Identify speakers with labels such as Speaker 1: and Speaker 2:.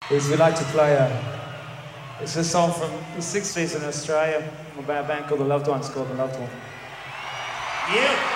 Speaker 1: is we like to play it's a song from the 60s in Australia by a band called The Loved Ones, called The Loved One.
Speaker 2: Yeah.